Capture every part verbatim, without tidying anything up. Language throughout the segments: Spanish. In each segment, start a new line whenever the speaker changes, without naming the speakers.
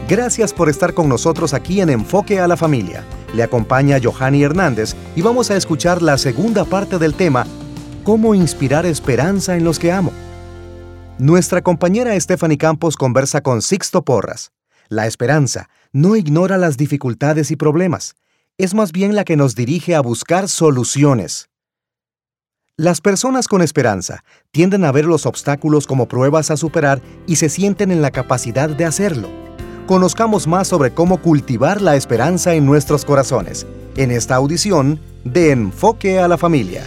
Gracias por estar con nosotros aquí en Enfoque a la Familia. Le acompaña Johanny Hernández y vamos a escuchar la segunda parte del tema, ¿cómo inspirar esperanza en los que amo? Nuestra compañera Stephanie Campos conversa con Sixto Porras. La esperanza no ignora las dificultades y problemas. Es más bien la que nos dirige a buscar soluciones. Las personas con esperanza tienden a ver los obstáculos como pruebas a superar y se sienten en la capacidad de hacerlo. Conozcamos más sobre cómo cultivar la esperanza en nuestros corazones, en esta audición de Enfoque a la Familia.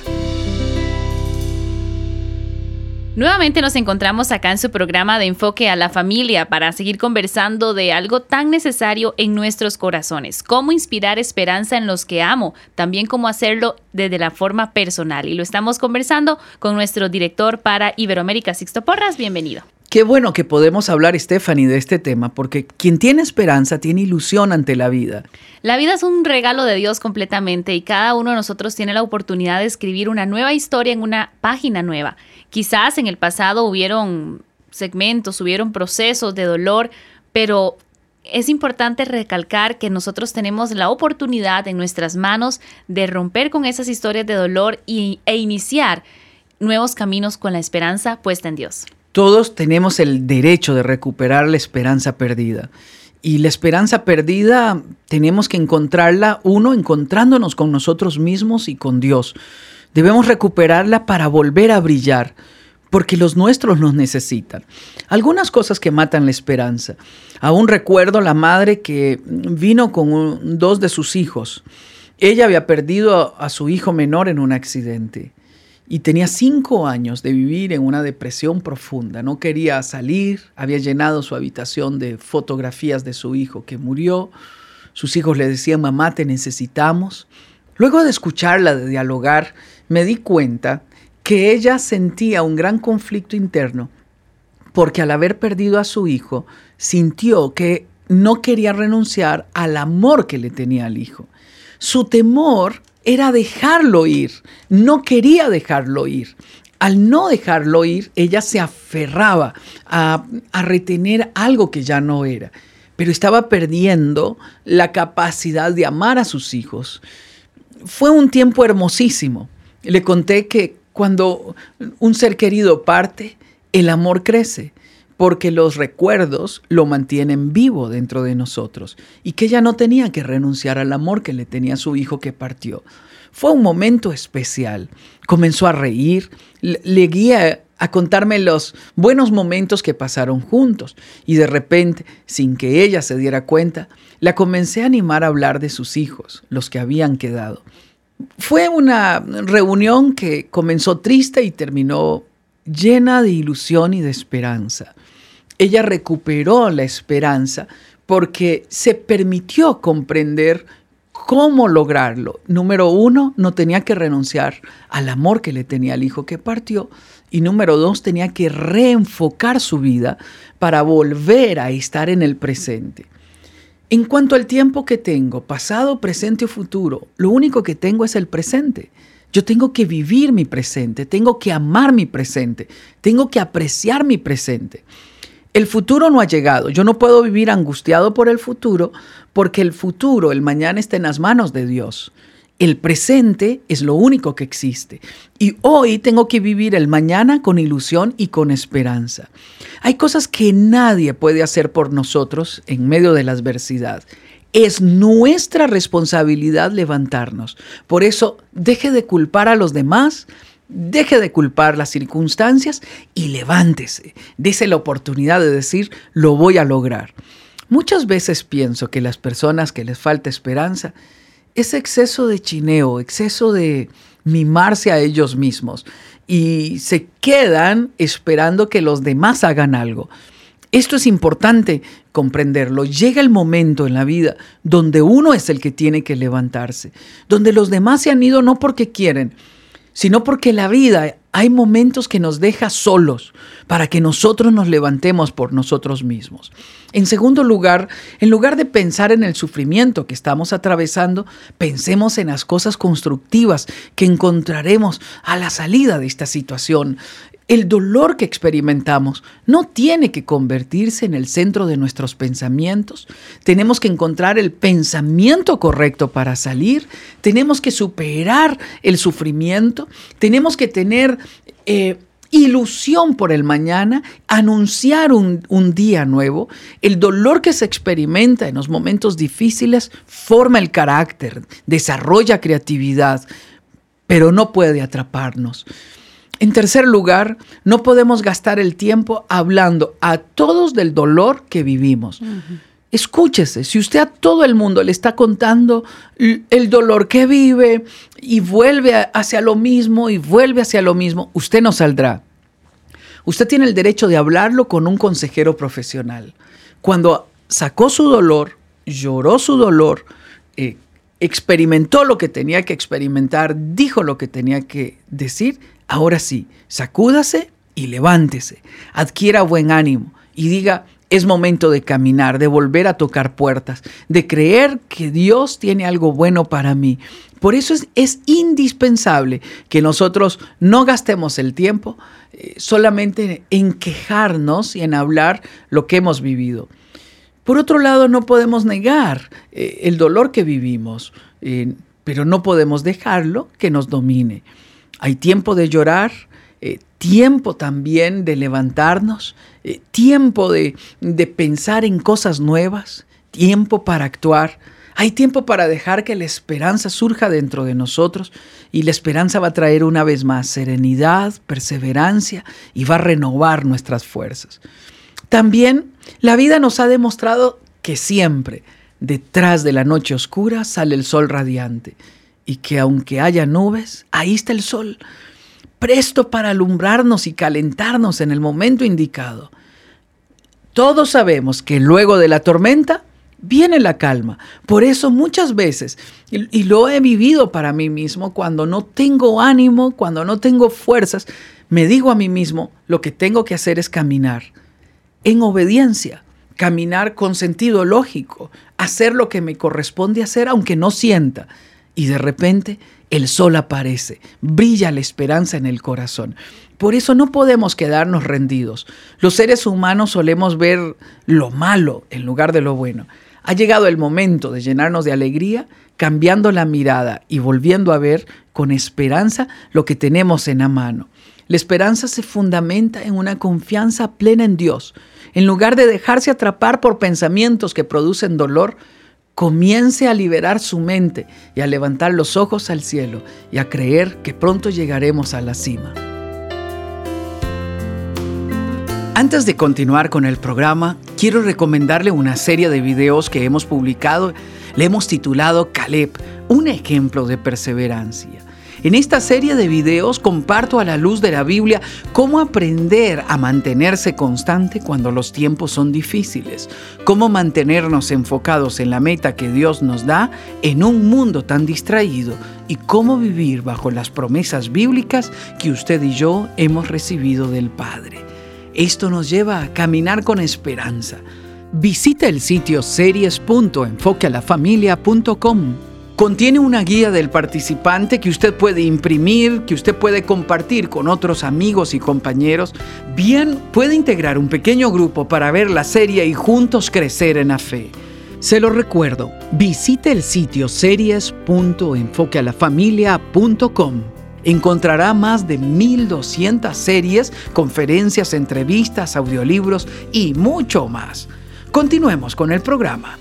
Nuevamente nos encontramos acá en su programa de Enfoque a la Familia para seguir conversando de algo tan necesario en nuestros corazones. Cómo inspirar esperanza en los que amo, también cómo hacerlo desde la forma personal. Y lo estamos conversando con nuestro director para Iberoamérica, Sixto Porras. Bienvenido.
Qué bueno que podemos hablar, Stephanie, de este tema, porque quien tiene esperanza tiene ilusión ante la vida.
La vida es un regalo de Dios completamente y cada uno de nosotros tiene la oportunidad de escribir una nueva historia en una página nueva. Quizás en el pasado hubieron segmentos, hubieron procesos de dolor, pero es importante recalcar que nosotros tenemos la oportunidad en nuestras manos de romper con esas historias de dolor y, e iniciar nuevos caminos con la esperanza puesta en Dios.
Todos tenemos el derecho de recuperar la esperanza perdida. Y la esperanza perdida tenemos que encontrarla, uno, encontrándonos con nosotros mismos y con Dios. Debemos recuperarla para volver a brillar, porque los nuestros nos necesitan. Algunas cosas que matan la esperanza. Aún recuerdo la madre que vino con un, dos de sus hijos. Ella había perdido a, a su hijo menor en un accidente. Y tenía cinco años de vivir en una depresión profunda. No quería salir, había llenado su habitación de fotografías de su hijo que murió. Sus hijos le decían, mamá, te necesitamos. Luego de escucharla, de dialogar, me di cuenta que ella sentía un gran conflicto interno porque al haber perdido a su hijo, sintió que no quería renunciar al amor que le tenía al hijo. Su temor era dejarlo ir, no quería dejarlo ir. Al no dejarlo ir, ella se aferraba a, a retener algo que ya no era, pero estaba perdiendo la capacidad de amar a sus hijos. Fue un tiempo hermosísimo. Le conté que cuando un ser querido parte, el amor crece, porque los recuerdos lo mantienen vivo dentro de nosotros y que ella no tenía que renunciar al amor que le tenía a su hijo que partió. Fue un momento especial. Comenzó a reír, le guía a contarme los buenos momentos que pasaron juntos y de repente, sin que ella se diera cuenta, la comencé a animar a hablar de sus hijos, los que habían quedado. Fue una reunión que comenzó triste y terminó llena de ilusión y de esperanza. Ella recuperó la esperanza porque se permitió comprender cómo lograrlo. Número uno, no tenía que renunciar al amor que le tenía al hijo que partió. Y número dos, tenía que reenfocar su vida para volver a estar en el presente. En cuanto al tiempo que tengo, pasado, presente o futuro, lo único que tengo es el presente. Yo tengo que vivir mi presente, tengo que amar mi presente, tengo que apreciar mi presente. El futuro no ha llegado. Yo no puedo vivir angustiado por el futuro porque el futuro, el mañana, está en las manos de Dios. El presente es lo único que existe. Y hoy tengo que vivir el mañana con ilusión y con esperanza. Hay cosas que nadie puede hacer por nosotros en medio de la adversidad. Es nuestra responsabilidad levantarnos. Por eso, deje de culpar a los demás. Deje de culpar las circunstancias y levántese. Dese la oportunidad de decir, lo voy a lograr. Muchas veces pienso que las personas que les falta esperanza es exceso de chineo, exceso de mimarse a ellos mismos y se quedan esperando que los demás hagan algo. Esto es importante comprenderlo. Llega el momento en la vida donde uno es el que tiene que levantarse, donde los demás se han ido no porque quieren, sino porque la vida hay momentos que nos deja solos para que nosotros nos levantemos por nosotros mismos. En segundo lugar, en lugar de pensar en el sufrimiento que estamos atravesando, pensemos en las cosas constructivas que encontraremos a la salida de esta situación. El dolor que experimentamos no tiene que convertirse en el centro de nuestros pensamientos. Tenemos que encontrar el pensamiento correcto para salir. Tenemos que superar el sufrimiento. Tenemos que tener eh, ilusión por el mañana, anunciar un, un día nuevo. El dolor que se experimenta en los momentos difíciles forma el carácter, desarrolla creatividad, pero no puede atraparnos. En tercer lugar, no podemos gastar el tiempo hablando a todos del dolor que vivimos. Uh-huh. Escúchese, si usted a todo el mundo le está contando el dolor que vive y vuelve hacia lo mismo y vuelve hacia lo mismo, usted no saldrá. Usted tiene el derecho de hablarlo con un consejero profesional. Cuando sacó su dolor, lloró su dolor, eh, experimentó lo que tenía que experimentar, dijo lo que tenía que decir, ahora sí, sacúdase y levántese, adquiera buen ánimo y diga, es momento de caminar, de volver a tocar puertas, de creer que Dios tiene algo bueno para mí. Por eso es, es indispensable que nosotros no gastemos el tiempo eh, solamente en quejarnos y en hablar lo que hemos vivido. Por otro lado, no podemos negar eh, el dolor que vivimos, eh, pero no podemos dejarlo que nos domine. Hay tiempo de llorar, eh, tiempo también de levantarnos, eh, tiempo de, de pensar en cosas nuevas, tiempo para actuar. Hay tiempo para dejar que la esperanza surja dentro de nosotros y la esperanza va a traer una vez más serenidad, perseverancia y va a renovar nuestras fuerzas. También la vida nos ha demostrado que siempre detrás de la noche oscura sale el sol radiante y que aunque haya nubes, ahí está el sol, presto para alumbrarnos y calentarnos en el momento indicado. Todos sabemos que luego de la tormenta viene la calma. Por eso muchas veces, y, y lo he vivido para mí mismo, cuando no tengo ánimo, cuando no tengo fuerzas, me digo a mí mismo, lo que tengo que hacer es caminar en obediencia, caminar con sentido lógico, hacer lo que me corresponde hacer aunque no sienta. Y de repente el sol aparece, brilla la esperanza en el corazón. Por eso no podemos quedarnos rendidos. Los seres humanos solemos ver lo malo en lugar de lo bueno. Ha llegado el momento de llenarnos de alegría, cambiando la mirada y volviendo a ver con esperanza lo que tenemos en la mano. La esperanza se fundamenta en una confianza plena en Dios. En lugar de dejarse atrapar por pensamientos que producen dolor, comience a liberar su mente y a levantar los ojos al cielo y a creer que pronto llegaremos a la cima. Antes de continuar con el programa, quiero recomendarle una serie de videos que hemos publicado. Le hemos titulado Caleb, un ejemplo de perseverancia. En esta serie de videos comparto a la luz de la Biblia cómo aprender a mantenerse constante cuando los tiempos son difíciles, cómo mantenernos enfocados en la meta que Dios nos da en un mundo tan distraído y cómo vivir bajo las promesas bíblicas que usted y yo hemos recibido del Padre. Esto nos lleva a caminar con esperanza. Visita el sitio series punto enfoque a la familia punto com. Contiene una guía del participante que usted puede imprimir, que usted puede compartir con otros amigos y compañeros. Bien, puede integrar un pequeño grupo para ver la serie y juntos crecer en la fe. Se lo recuerdo, visite el sitio series punto enfoque a la familia punto com. Encontrará más de mil doscientas series, conferencias, entrevistas, audiolibros y mucho más. Continuemos con el programa.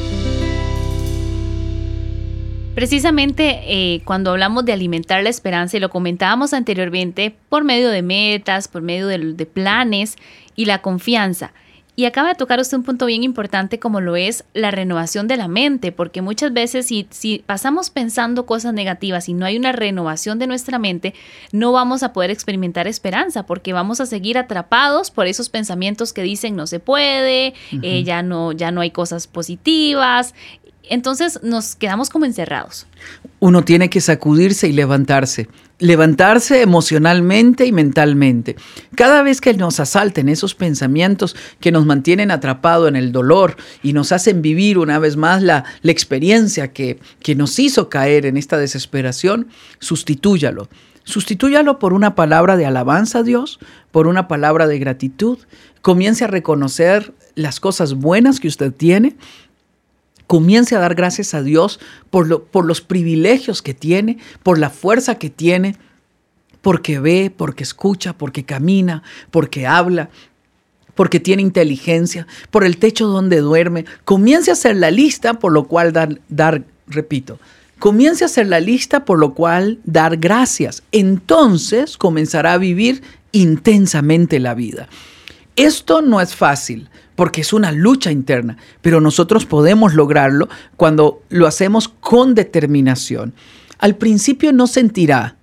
Precisamente eh, cuando hablamos de alimentar la esperanza, y lo comentábamos anteriormente, por medio de metas, por medio de, de planes y la confianza. Y acaba de tocar usted un punto bien importante como lo es la renovación de la mente, porque muchas veces si, si pasamos pensando cosas negativas y no hay una renovación de nuestra mente, no vamos a poder experimentar esperanza, porque vamos a seguir atrapados por esos pensamientos que dicen no se puede, uh-huh. eh, ya no, ya no hay cosas positivas. Entonces nos quedamos como encerrados.
Uno tiene que sacudirse y levantarse. Levantarse emocionalmente y mentalmente. Cada vez que nos asalten esos pensamientos que nos mantienen atrapados en el dolor y nos hacen vivir una vez más la, la experiencia que, que nos hizo caer en esta desesperación, sustitúyalo. Sustitúyalo por una palabra de alabanza a Dios, por una palabra de gratitud. Comience a reconocer las cosas buenas que usted tiene. Comience a dar gracias a Dios por, lo, por los privilegios que tiene, por la fuerza que tiene, porque ve, porque escucha, porque camina, porque habla, porque tiene inteligencia, por el techo donde duerme. Comience a hacer la lista, por lo cual dar, dar repito, comience a hacer la lista, por lo cual dar gracias. Entonces comenzará a vivir intensamente la vida. Esto no es fácil, porque es una lucha interna, pero nosotros podemos lograrlo cuando lo hacemos con determinación. Al principio no sentirá,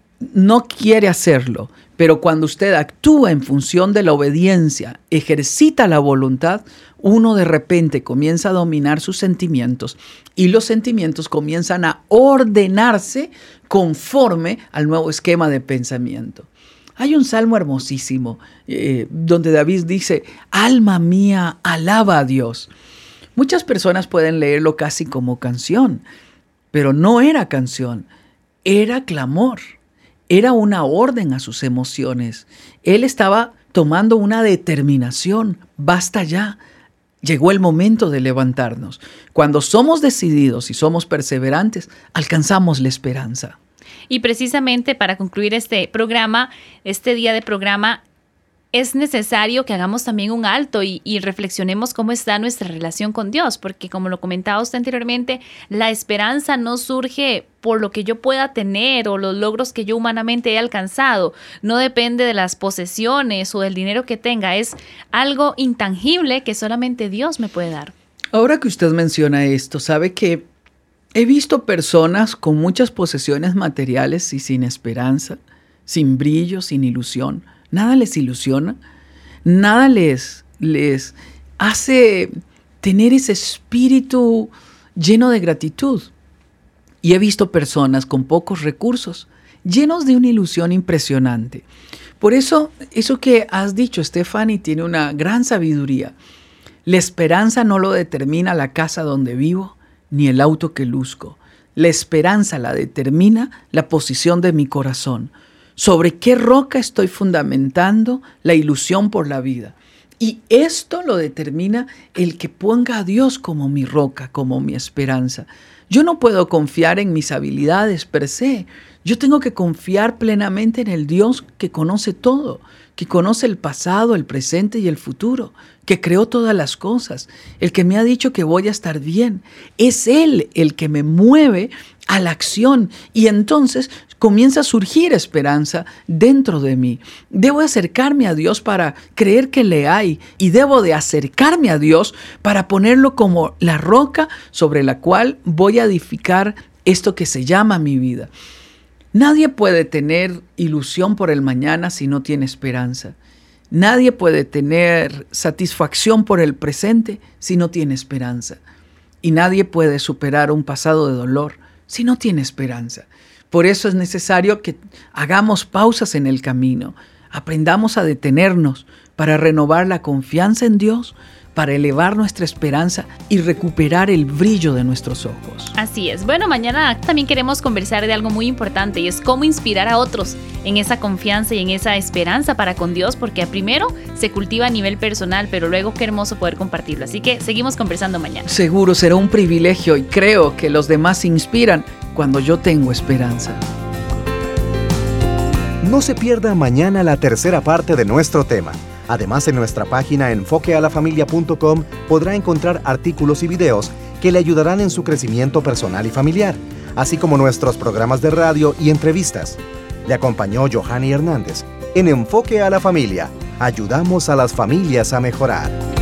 no quiere hacerlo, pero cuando usted actúa en función de la obediencia, ejercita la voluntad, uno de repente comienza a dominar sus sentimientos y los sentimientos comienzan a ordenarse conforme al nuevo esquema de pensamiento. Hay un salmo hermosísimo eh, donde David dice, alma mía, alaba a Dios. Muchas personas pueden leerlo casi como canción, pero no era canción, era clamor. Era una orden a sus emociones. Él estaba tomando una determinación. Basta ya. Llegó el momento de levantarnos. Cuando somos decididos y somos perseverantes, alcanzamos la esperanza.
Y precisamente para concluir este programa, este día de programa, es necesario que hagamos también un alto y, y reflexionemos cómo está nuestra relación con Dios, porque como lo comentaba usted anteriormente, la esperanza no surge por lo que yo pueda tener o los logros que yo humanamente he alcanzado. No depende de las posesiones o del dinero que tenga, es algo intangible que solamente Dios me puede dar.
Ahora que usted menciona esto, sabe que he visto personas con muchas posesiones materiales y sin esperanza, sin brillo, sin ilusión. Nada les ilusiona, nada les, les hace tener ese espíritu lleno de gratitud. Y he visto personas con pocos recursos, llenos de una ilusión impresionante. Por eso, eso que has dicho, Stephanie, tiene una gran sabiduría. La esperanza no lo determina la casa donde vivo, ni el auto que luzco. La esperanza la determina la posición de mi corazón. ¿Sobre qué roca estoy fundamentando la ilusión por la vida? Y esto lo determina el que ponga a Dios como mi roca, como mi esperanza. Yo no puedo confiar en mis habilidades per se. Yo tengo que confiar plenamente en el Dios que conoce todo, que conoce el pasado, el presente y el futuro, que creó todas las cosas, el que me ha dicho que voy a estar bien. Es Él el que me mueve a la acción y entonces comienza a surgir esperanza dentro de mí. Debo acercarme a Dios para creer que le hay y debo de acercarme a Dios para ponerlo como la roca sobre la cual voy a edificar esto que se llama mi vida. Nadie puede tener ilusión por el mañana si no tiene esperanza. Nadie puede tener satisfacción por el presente si no tiene esperanza. Y nadie puede superar un pasado de dolor si no tiene esperanza. Por eso es necesario que hagamos pausas en el camino, aprendamos a detenernos para renovar la confianza en Dios, para elevar nuestra esperanza y recuperar el brillo de nuestros ojos.
Así es. Bueno, mañana también queremos conversar de algo muy importante y es cómo inspirar a otros en esa confianza y en esa esperanza para con Dios, porque primero se cultiva a nivel personal, pero luego qué hermoso poder compartirlo. Así que seguimos conversando mañana.
Seguro será un privilegio y creo que los demás se inspiran cuando yo tengo esperanza.
No se pierda mañana la tercera parte de nuestro tema. Además, en nuestra página enfoque a la familia punto com podrá encontrar artículos y videos que le ayudarán en su crecimiento personal y familiar, así como nuestros programas de radio y entrevistas. Le acompañó Johanny Hernández. En Enfoque a la Familia, ayudamos a las familias a mejorar.